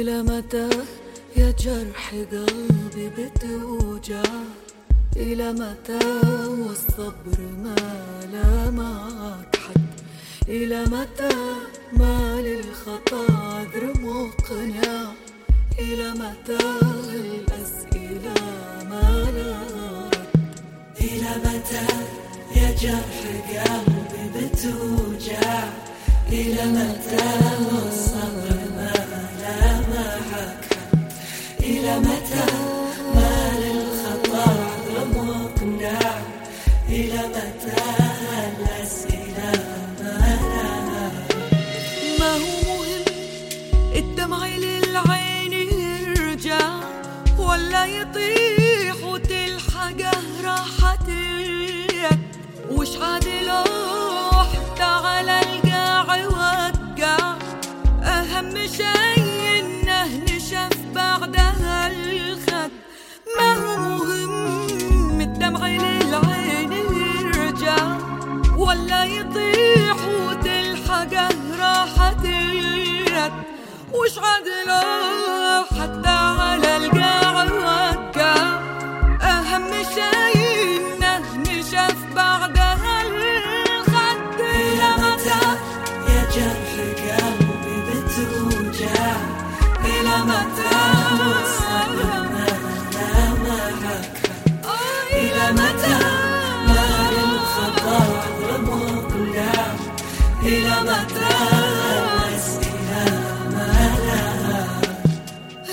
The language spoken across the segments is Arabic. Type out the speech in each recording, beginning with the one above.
إلى متى يا جرح قلبي بتوجع؟ إلى متى والصبر ما لا معك حد؟ إلى متى ما للخطا عذر مقنع؟ إلى متى الأسئلة ما لا رد؟ إلى متى يا جرح قلبي بتوجع؟ إلى متى والصبر ما لا معك حد؟ إلى متى ما للخطا عذر مقنع؟ إلى متى الأسئلة ما لا رد؟ ما هو مهم الدمع للعين يرجع ولا يطيح وتلحق راحة اليد؟ وش عادل حتى على القاع يوقع؟ أهم شي إنه نشف بعدها الخد. ما هو مهم الدمع للعين يرجع ولا يطيح وتلحقه راحة اليد؟ وش عدله حتى على القاع يوقع؟ أهم شي إنه نشف بعدها الخد. إلى متى يا جرح قلبي بتوجع؟ إلى متى والصبر ما لا معك حد؟ إلى متى ما للخطا عذر مقنع؟ إلى متى الأسئلة ما لها رد؟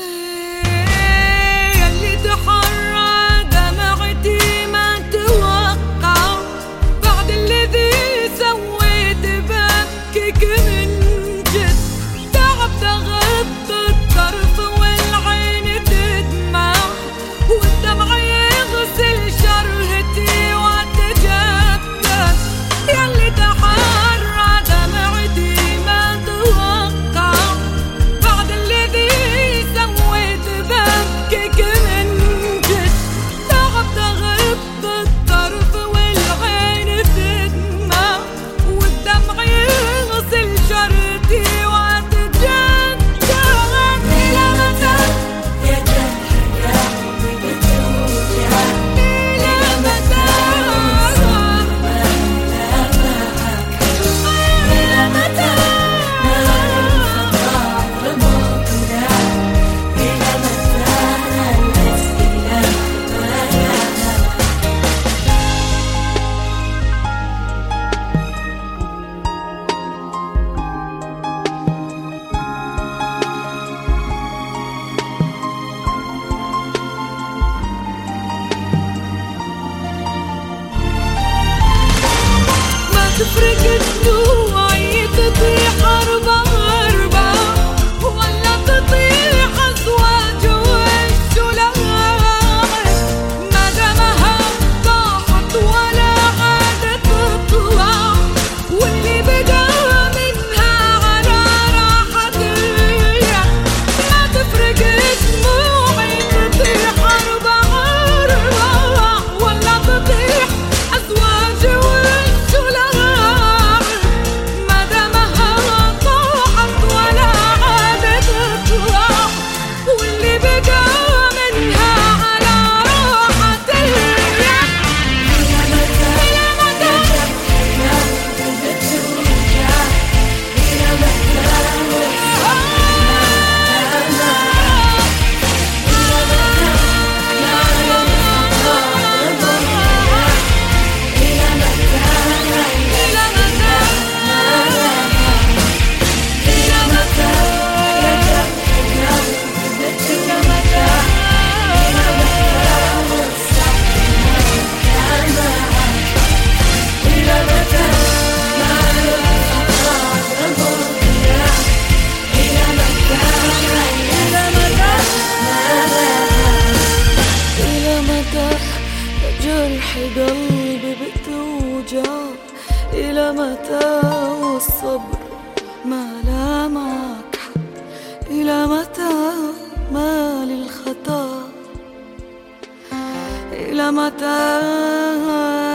ياللي تحرى دمعتي ما توقع بعد الذي سويت ببكيك من جد. تعبت أغض الطرف والعين تدمع والدمع يغسل شرهتي واتجدد. ياللي تحرى دمعتي ما توقع بعد الذي سويت ببكيك من جد. تعبت أغض الطرف والعين تدمع والدمع يغسل شرهتي واتجدد. إلى متى يا جرح قلبي بتوجع؟ إلى متى والصبر ما لا معك حد؟ إلى متى ما للخطا عذر مقنع؟ إلى متى الأسئلة ما لها رد؟ ما تفرق الدموع تطيح أربع ولا تطيح أزواج والشلال. ما دامها طاحت ولا عادت تطلع واللي بقى منها على راحة اليد. ما تفرق الدموع تطيح أربع ولا تطيح أزواج والشلال. ما دامها طاحت ولا عادت تطلع واللي بقى منها على راحة اليد. إلى متى يا جرح قلبي بتوجع؟ إلى متى والصبر ما لا معك؟ إلى متى ما للخطا عذر مقنع؟ إلى متى الأسئلة ما لها رد؟ إلى متى يا جرح قلبي بتوجع؟ إلى متى والصبر ما لا معك؟ إلى متى ما للخطا عذر مقنع؟ إلى متى إلى متى يا جرح قلبي بتوجع؟ إلى متى والصبر ما لا معك حد؟ إلى متى ما للخطا؟ إلى متى